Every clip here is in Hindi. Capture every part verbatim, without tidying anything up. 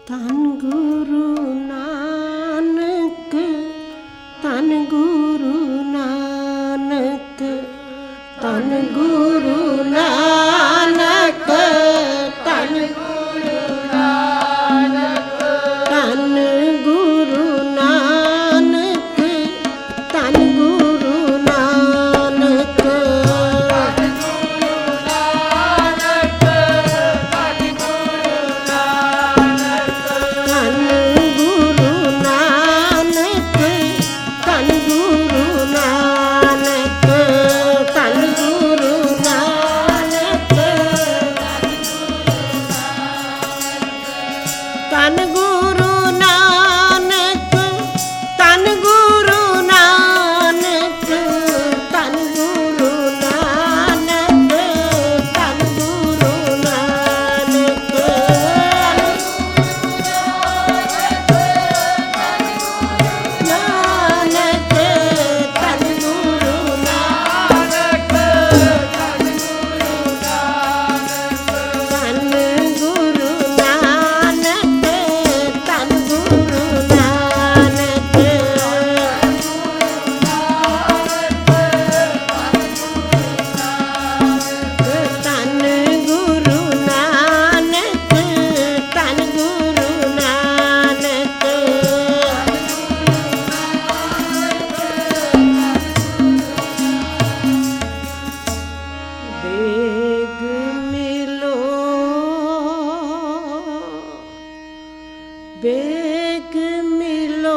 ਧੰਨ ਗੁਰੂ ਨਾਨਕ, ਧੰਨ ਗੁਰੂ ਨਾਨਕ, ਧੰਨ ਗੁਰੂ ਨਾਨਕ, ਧੰਨ ਗੁਰੂ ਨਾਨਕ, ਧੰਨ ਗੁਰੂ ਨਾਨਕ, ਧੰਨ ਗੁਰੂ ਨਾਨਕ, ਧੰਨ ਗੁਰੂ ਨਾਨਕ, ਧੰਨ ਗੁਰੂ ਨਾਨਕ, ਧੰਨ ਗੁਰੂ ਨਾਨਕ, ਧੰਨ ਗੁਰੂ ਨਾਨਕ, ਨਾਨਕ, ਧੰਨ ਗੁਰੂ ਨਾਨਕ, ਧੰਨ ਗੁਰੂ ਬੇਗ ਮਿਲੋ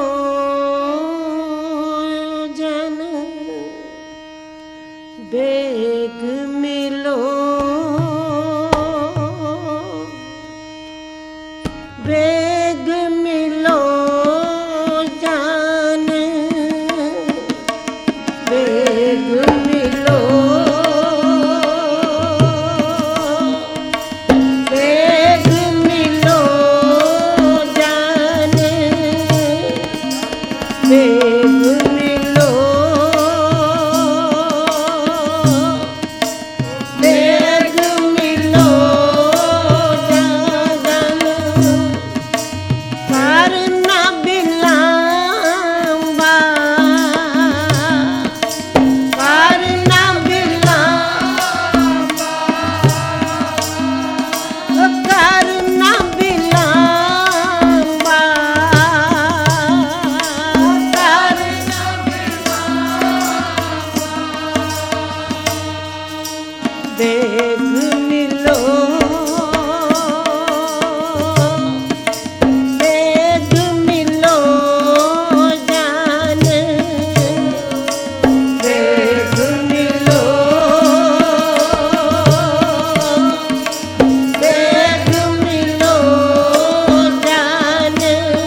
ਜਨ, ਬੇਗ ਮਿਲੋ, ਬੇਗ ਮਿਲੋ ਜਨ, ਬੇਗ ਮਿਲੋ, ਬੇਗ ਮਿਲੋ ਜਨ, ਬੇਗ ਮਿਲੋ, ਬੇਗ ਮਿਲੋ ਜਨ, ਕਰ ਨਾ ਬਿਲਾਂਬਾ, ਕਰ ਨਾ ਬਿਲਾਂਬਾ, ਕਰ ਨਾ ਬਿਲਾਂਬਾ, ਕਰ ਨਾ ਬਿਲਾਂਬਾ, ਬੇਗ ਮਿਲੋ, ਬੇਗ ਮਿਲੋ ਜਨ, ਬੇਗ ਮਿਲੋ, ਬੇਗ ਮਿਲੋ ਜਨ,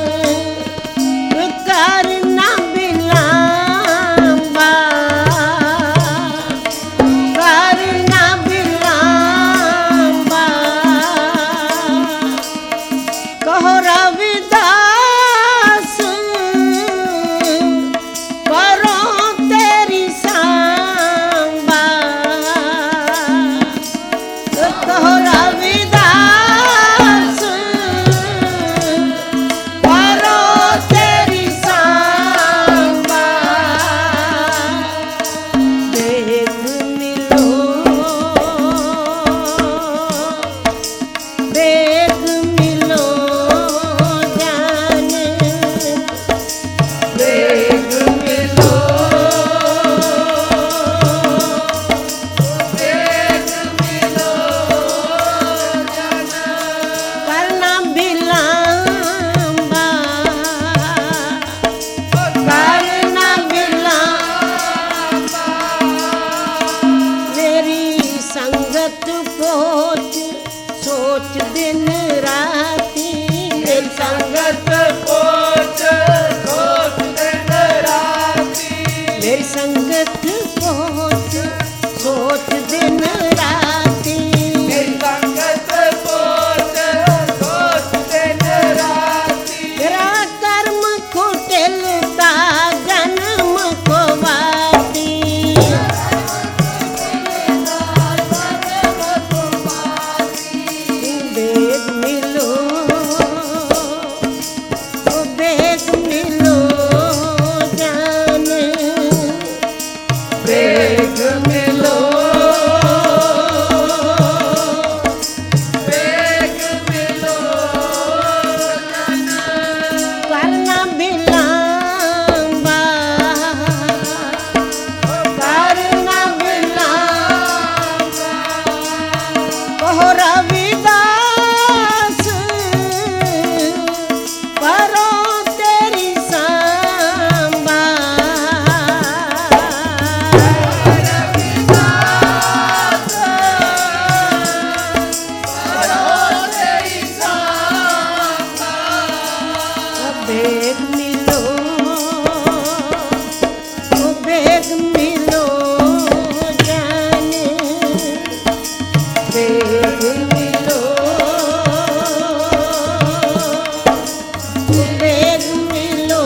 ਕਰ ਨਾ ਬਿਲਾਂਬਾ, ਕਰ ਨਾ ਬਿਲਾਂਬਾ, बेग मिलो बेग मिलो करना बिलांबा करना बिलांबा कहो रविदास परो तेरी सांबा रविदास परो तेरी सांबा बेग मिलो ओ बेग मिलो जाने बेग मिलो बेग मिलो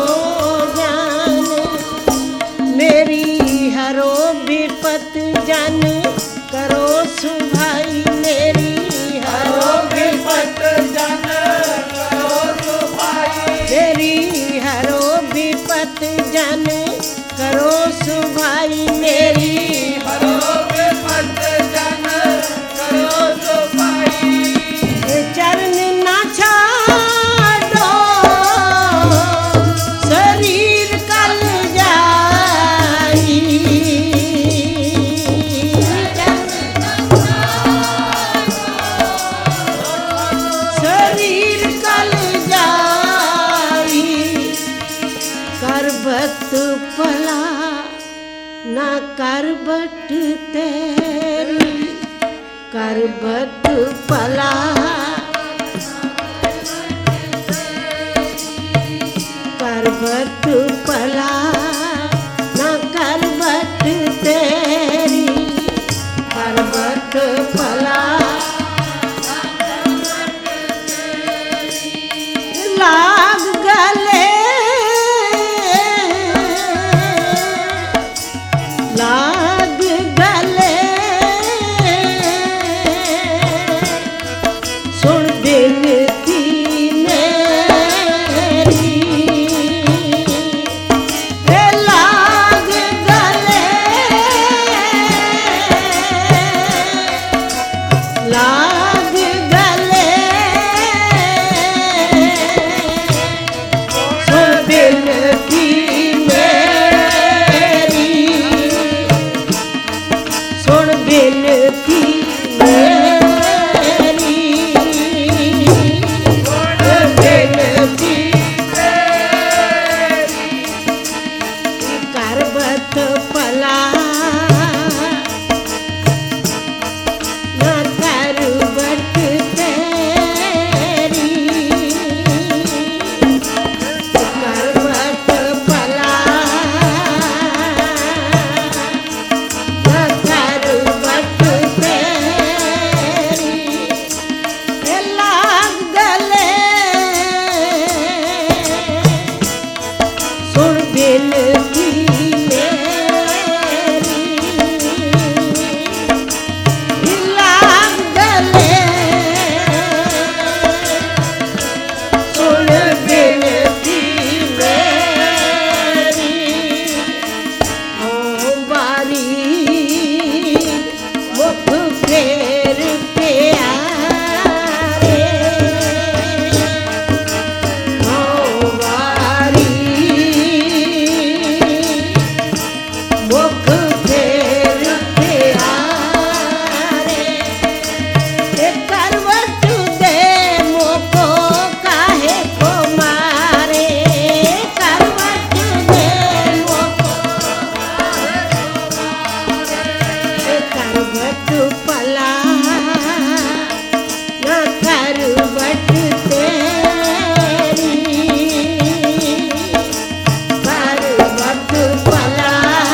जाने मेरी हरो विपत जन करो सुभाई मेरी हरो विपत जन करो सुभाई मेरी हरो विपत जन करो सुभाई मेरी हरो विपत जन करो सुभाई चरण ना छाड़ो शरीर कल जाई शरीर कल जाई करबत पला ना करबट तेरी करबत पला करबत पला ना करबट तेरी करबत पला लाग गले लाग गले सुन बिनती मेरी रे लाग गले लाग गले सुन बिनती मेरी सुन बिनती मेरी सुन बिनती मेरी करबत पला ना करबट तेरी करबत पला ना करबट तेरी लाग गले सुन बिनती मेरी लाग गले सुन बिनती मेरी ओ बारी मुख फेर प्यारे ओ बारी मुख फेर प्यारे ए करवट दे मोको काहे को मारे करवट दे मोको ए करवट पला ना करवट तेरी करवट पला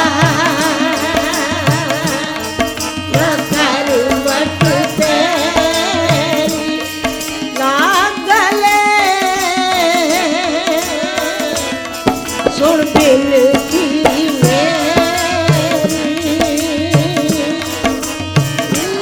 ना करवट तेरी लाग गले सुन बिनती मेरी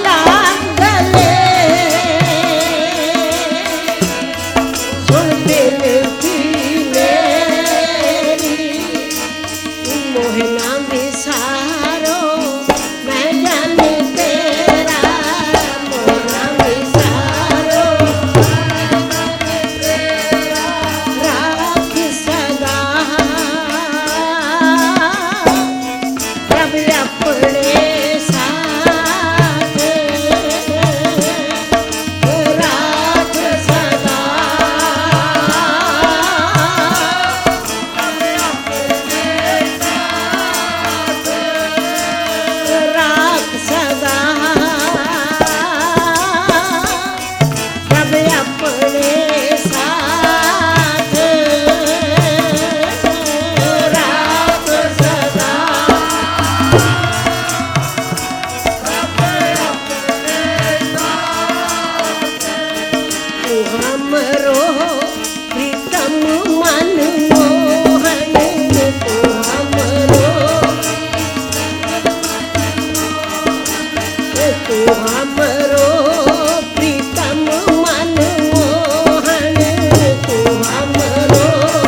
तू हमरो प्रीतम मनमोहन तू हमरो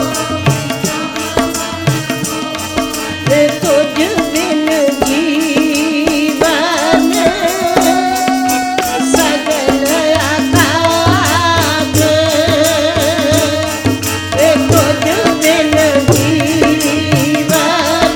तुझ बिन जीवन सगल आकाश तुझ बिन जीवन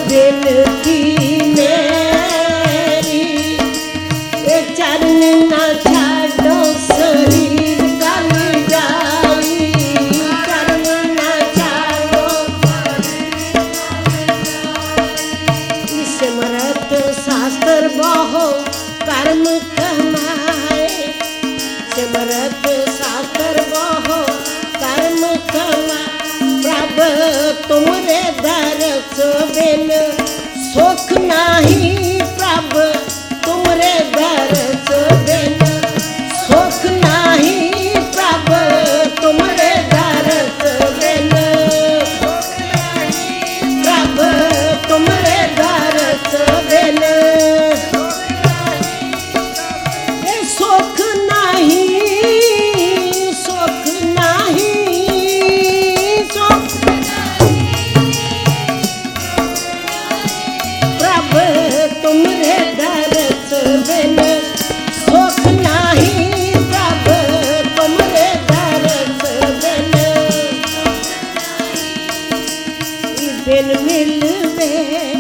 चरण ना कर्म कमाए सिमरत साकर बहो कर्म कमा प्रभु तुमरे दरस बिन सुख नाही प्रभु तुमरे दरस बिन सुख नाही प्रभु तुमरे दरस बिन प्रभु तुमरे दरस बिन सुख नाही सुख नाही सुख प्रभु तुमरे दरस बिन सुख नाही प्रभु तुमरे दरस बिन बिन मिलवे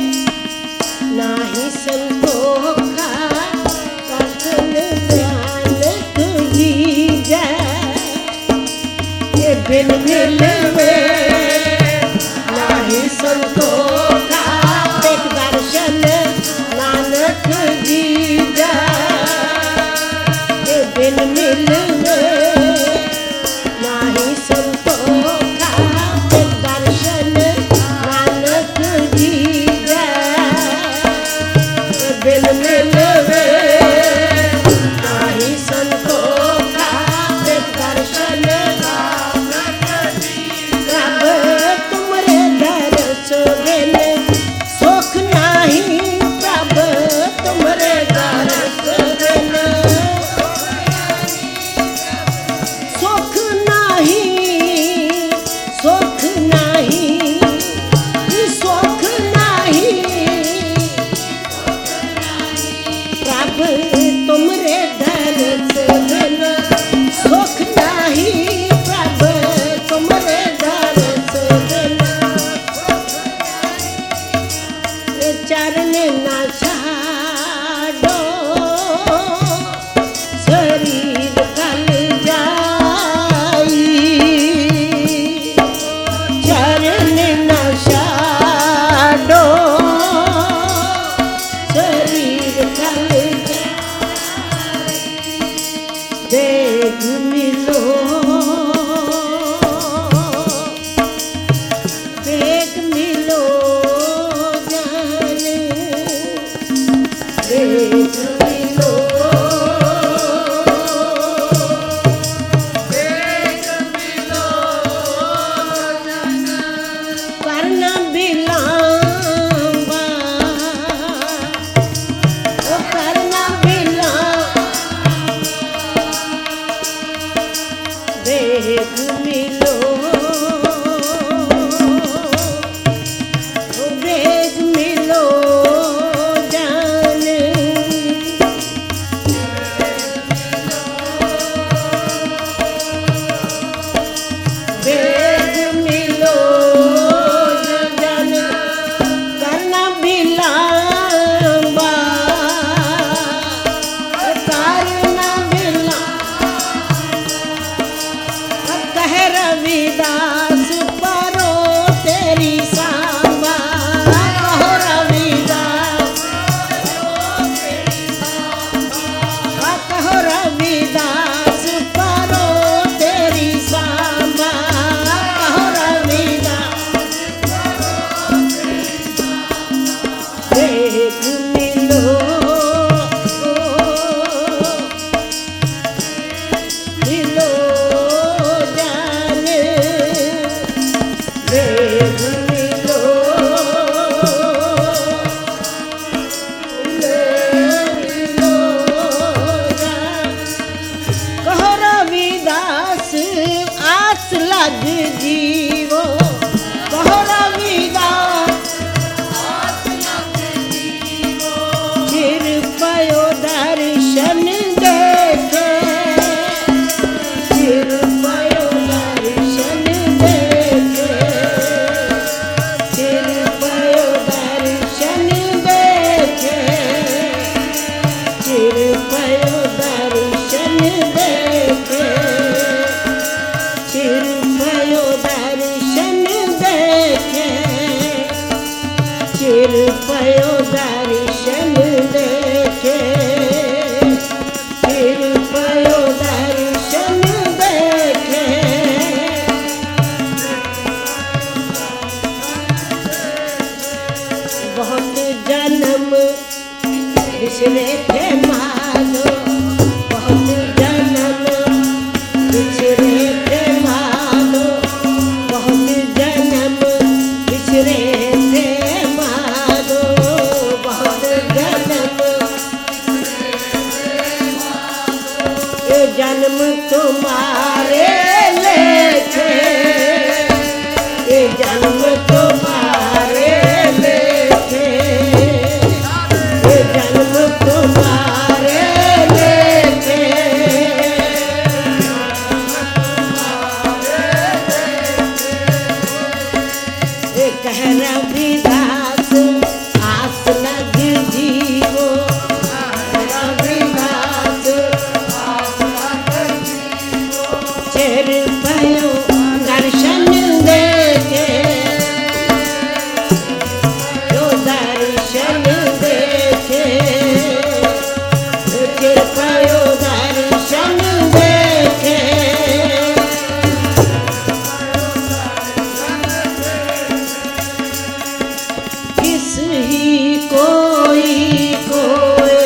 नाही संतोखा कथन ध्यान तुझीजै बिन मिलवे नाही संतोखा एक दर्शन नानक जीजै बिन मिलवे नाही संतोखा एक दर्शन नानक जीजै बिन मिलवे नाही संतोखा एक दर्शन प्रभु तुमरे दरस बिन सुख नाही प्रभु तुमरे दरस बिन सुख नाही सुख नाही सुख नाही प्रभु तुमरे दरस बिन सुख नाही प्रभु तुमरे दरस बिन चरण ना छाड़ो शरीर कल जाई चरण ना छाड़ो शरीर कल जाई देख मिलो देख मिलो जान देख मिलो देख मिलो करना बिलावा ओ करना बिला देख मिलो ओ देख मिलो जान थे माधो, बहुत जन्म बिछड़े थे माधो, बहुत जन्म बिछड़े थे माधो, बहुत जन्म ये जन्म तुम्हारे लेखे, ये जन्म तुम्हारे लेखे, ये जन्म तुम्हारे लेखे, ये कह रविदास आस लग जीवो, रविदास चेर पयो दर्शन देखे, जो दर्शन देखे, चेर पयो दर्शन देखे, किस ही कोई कोई,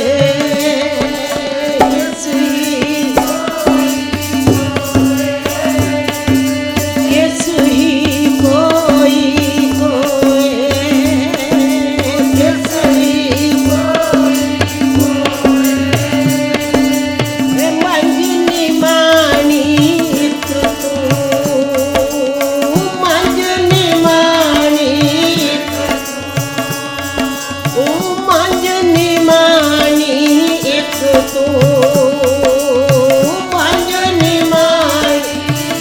किस ही किस ही कोई कोई, किस ही कोई कोई, मंजनी मानी तू, मंजनी मानी तू, मंजनी मानी एक तू, मंजनी मानी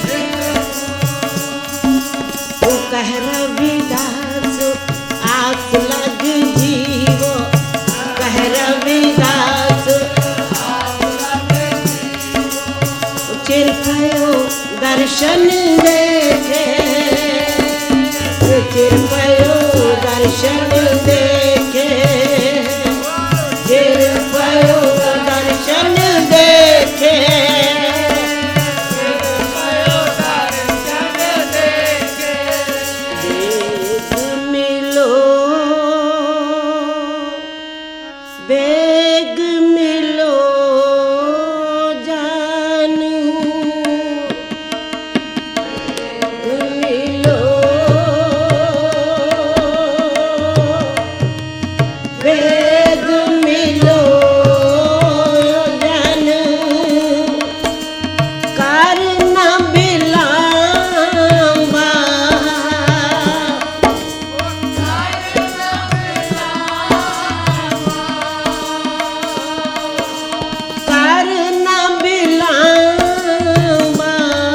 तू, कह रविदास आस लग जीवो, कह रविदास चिर पयो दर्शन देखे, चिर पयो दर्शन देखे, चिर पयो दर्शन देखे, बेग मिलो, बेग मिलो जानू, मिलो बेग मिलो जानू, करना बिलावा, करना बिलावा,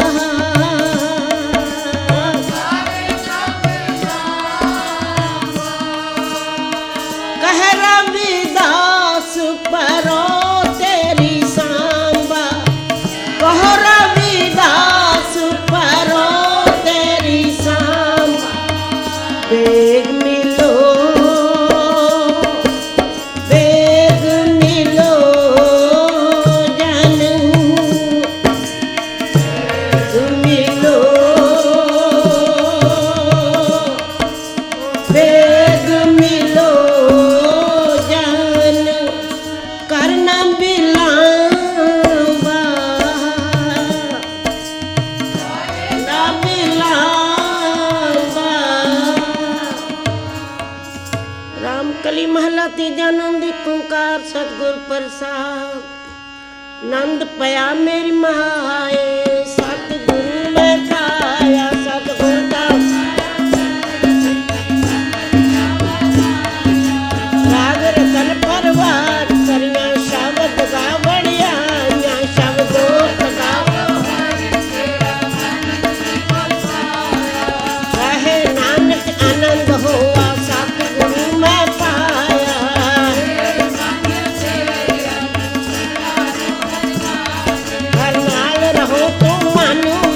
कह रविदास परो तेरी सांबा, कह रविदास परो तेरी सांबा, बेग मिलो, बेग मिलो जानू, मिलो बेग मिलो जानू, करना बिलावा, करना बिलावा। रामकली महला तीजा नंद ओंकार सतगुर प्रसाद, नंद पया मेरी महाए, सतगुरु में पाया सतगुर का राग रतन परवार, करिया शब्द गा बढ़िया, शब्दों का रहे नानक आनंद हुआ, सतगुरु में पाया, हर नाल रहो तुम मानो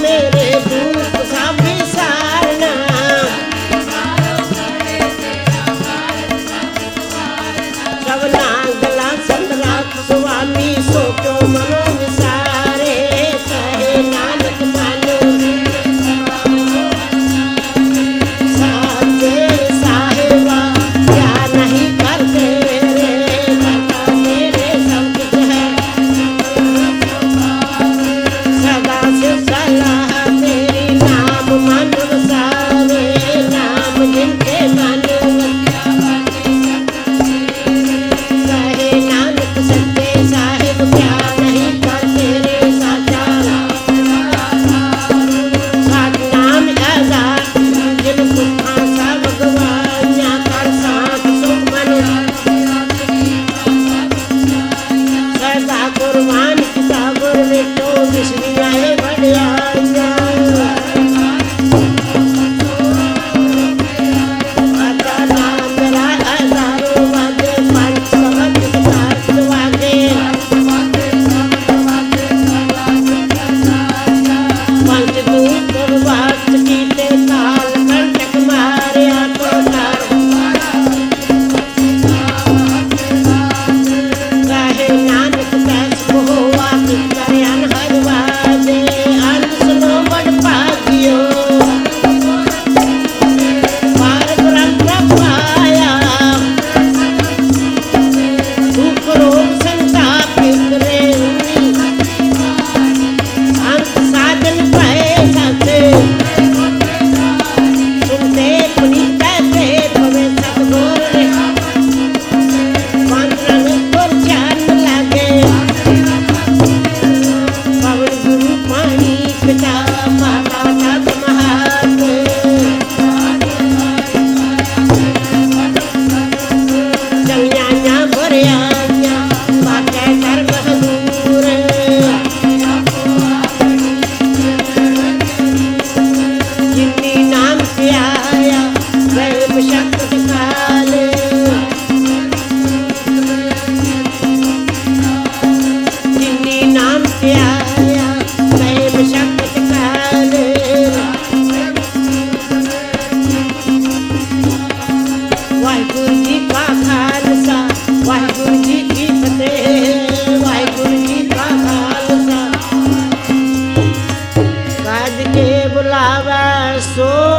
सो